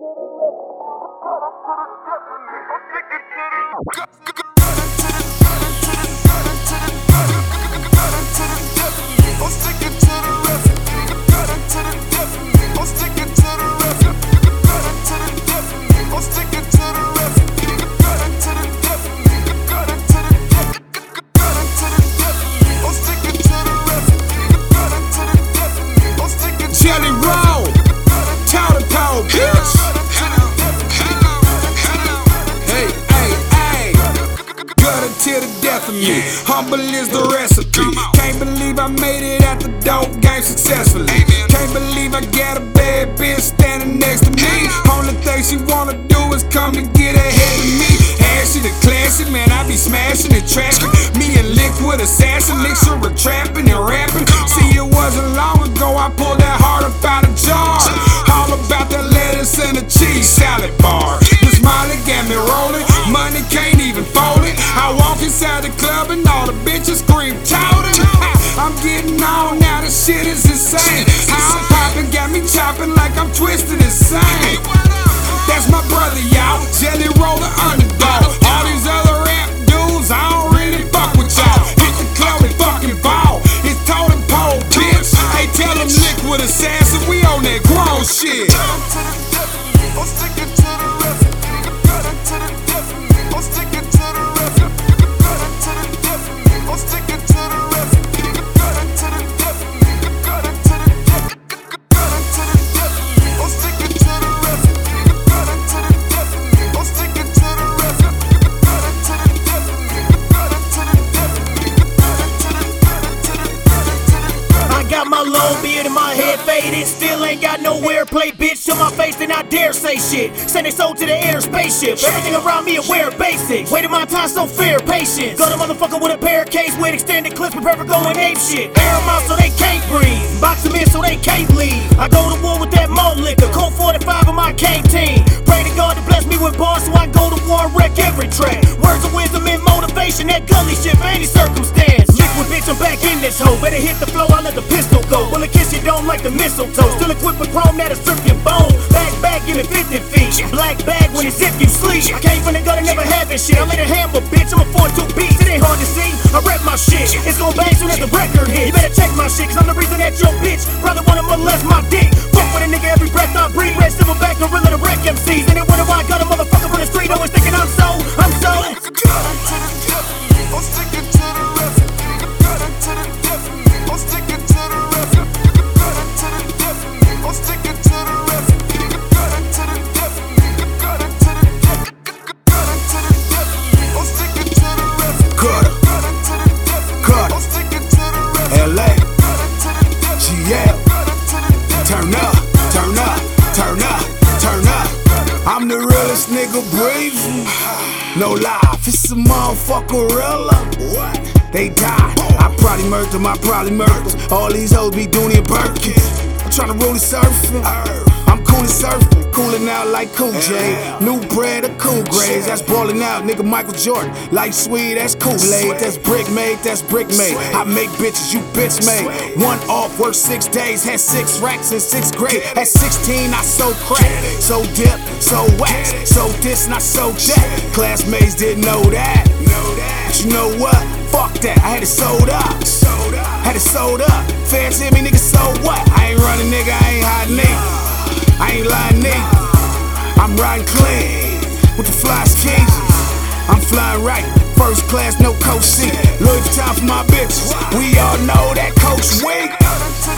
Jelly roll, toe to toe, bitch. Hey, hey, hey. Gutter to the death of me. Humble is the recipe. Can't believe I made it at the dope game successfully. Can't believe I got a bad bitch standing next to me. Only thing she wanna do is come and get ahead of me. Ashy the classic, man, I be smashing and trashing. Me and Liquid Assassin, mixture of trapping and rapping. See, it wasn't long ago I pulled that heart up out of jar. All about that lettuce and the cheese salad bar. The Smiley got me rolling, money can't even fold it. I walk inside the club and all the bitches scream touting. I'm getting on now, this shit is insane. How I'm popping got me chopping like I'm twisted insane. That's my brother, y'all, Jelly Roller Underdog. All these other rap dudes, I don't really fuck with y'all. Hit the club and fucking ball. It's totem pole, bitch. Hey, tell them Liquid Assassin, we on that grown shit. I'm sticking to the recipe. I'm sticking to the recipe. I'm sticking to the recipe. I'm sticking to the recipe. Got my long beard and my head faded. Still ain't got nowhere to play, bitch. To my face, then I dare say shit. Send they soul to the air spaceship. Everything around me aware basics. Waited my time, so fair patience. Got a motherfucker with a pair of case with extended clips, prepare for going ape shit. Air them out so they can't breathe. Box them in so they can't leave. I go to war with that malt liquor. Colt 45 on my canteen. Pray to God to bless me with bars so I can go to war and wreck every track. Words of wisdom and motivation. That gully shit for any circumstance. Liquid bitch, I'm back in this hoe. Better hit the flow, I let the pistol go. Will it kiss you don't like the mistletoe. Still equipped with chrome that'll strip your bone. Back, give me 50 feet. Black bag when it's zip you sleep. I came from the gutter, never had this shit. I made a hammer, bitch, I'm a 4-2 beast. It ain't hard to see, I rep my shit. It's gon' bang soon as the record hit. You better check my shit, cause I'm the reason that your bitch brother wanna molest my dick. Fuck with a nigga every breath I breathe. Red silverback, gorilla to wreck MCs. And then wonder why I got a motherfucker from the street always thinking I'm so I'm sticking to the recipe. I'm sticking to the recipe. I'm sticking to the recipe. I'm sticking to the recipe. Cutter. LA. GL. Turn up, turn up, turn up, turn up. I'm the realest nigga breathing. No lie, if it's a motherfucker real, they die. I probably murder, I probably murder. All these hoes be doing it Birkins. I'm tryna really surfing. I'm cool as surfing, coolin' out like Cool J. New bread or cool grades, that's ballin' out, nigga Michael Jordan. Like sweet, that's Kool-Aid, that's brick made, that's brick made. I make bitches, you bitch made. One off, work 6 days, had 6 racks in 6th grade. At 16, I sold crack, so dip, so wax, so this and I sold that. Classmates didn't know that. But you know what? Fuck that, I had it sold up. Had it sold up. Fans hit me, nigga, so what? I ain't running, nigga, I ain't hiding nigga. I ain't lying, nigga. I'm riding clean with the fly skis. I'm flying right, first class, no coach seat. Louis Vuitton for my bitches. We all know that Coach Wink.